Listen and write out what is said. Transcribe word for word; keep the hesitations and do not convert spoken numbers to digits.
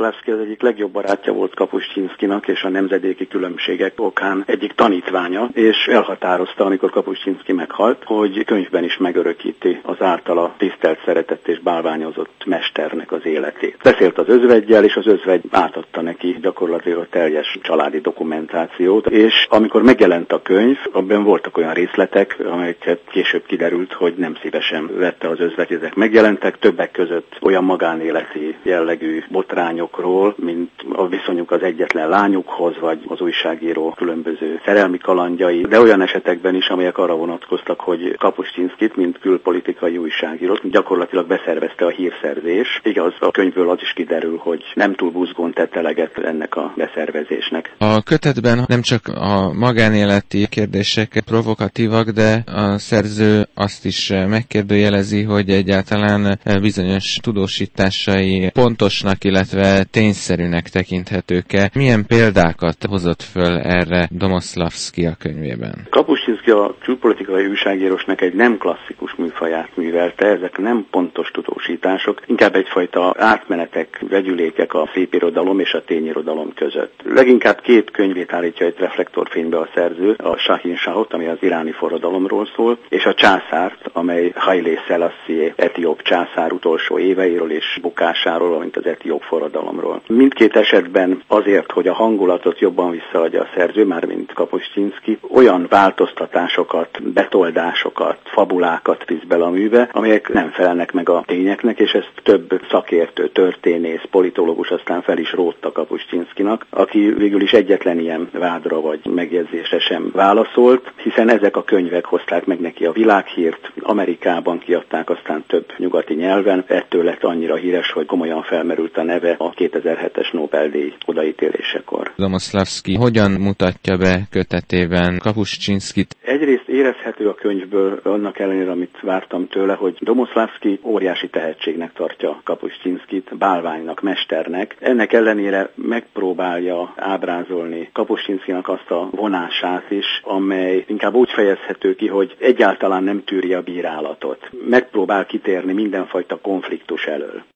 Domoszlavszky az egyik legjobb barátja volt Kapuscinszkinak, és a nemzedéki különbségek okán egyik tanítványa, és elhatározta, amikor Kapuscinszki meghalt, hogy könyvben is megörökíti az általa tisztelt, szeretett és bálványozott mesternek az életét. Beszélt az özveggyel, és az özvegy átadta neki gyakorlatilag a teljes családi dokumentációt, és amikor megjelent a könyv, abban voltak olyan részletek, amelyeket később kiderült, hogy nem szívesen vette az özvegy, ezek megjelentek, többek között olyan magánéleti jellegű botrányokról, mint a viszonyuk az egyetlen lányukhoz, vagy az újságíró különböző szerelmi kalandjai, de olyan esetekben is, amelyek arra vonatkoztak, hogy Kapuscinszkit, mint külpolitikai újságírót gyakorlatilag beszervezte a hírszerzés. Igaz, a könyvből az is kiderül, hogy nem túl buzgón tett eleget ennek a beszervezésnek. A kötetben nem csak a magánéleti kérdések provokatívak, de a szerző azt is megkérdőjelezi, hogy egyáltalán bizonyos tudósításai pontosnak, illetve tényszerűnek tekinthetők-e. Milyen példákat hozott föl erre Domoszlavszky a könyvében? Kapuscinszki a külpolitikai újságírósnak egy nem klasszikus műfaját művelte, ezek nem pontos tudósítások, inkább egyfajta átmenetek, vegyülékek a szépirodalom és a tényirodalom között. Leginkább két könyvét állítja egy reflektorfénybe a szerző, a Sahin Shahot, ami az iráni forradalomról szól, és a Császárt, amely Hailé Szelasszé etióp császár utolsó éveiről és bukásáról, valamint az etióp forradalomról. Mindkét esetben azért, hogy a hangulatot jobban visszaadja a szerző, mármint Kapuscinszki, olyan változtatásokat, betoldásokat, fabulákat visz bele a műbe, amelyek nem felelnek meg a tényeknek, és ezt több szakértő, történész, politológus aztán fel is rótta Kapuscinszkinak, aki végül is egyetlen ilyen vádra vagy megjegyzésre sem válaszolt, hiszen ezek a könyvek hozták meg neki a világhírt, Amerikában kiadták, aztán több nyugati nyelven, ettől lett annyira híres, hogy komolyan felmerült a neve a kétezer-hetes Nobel-díj odaítélésekor. Domoszlavszky hogyan mutatja be kötetében Kapuscinszkit? Egyrészt érezhető a könyvből, annak ellenére, amit vártam tőle, hogy Domoszlavszky óriási tehetségnek tartja Kapuscinszkit, bálványnak, mesternek. Ennek ellenére megpróbálja ábrázolni Kapuscinszkinak azt a vonását is, amely inkább úgy fejezhető ki, hogy egyáltalán nem tűri a bírálatot. Megpróbál kitérni mindenfajta konfliktus elől.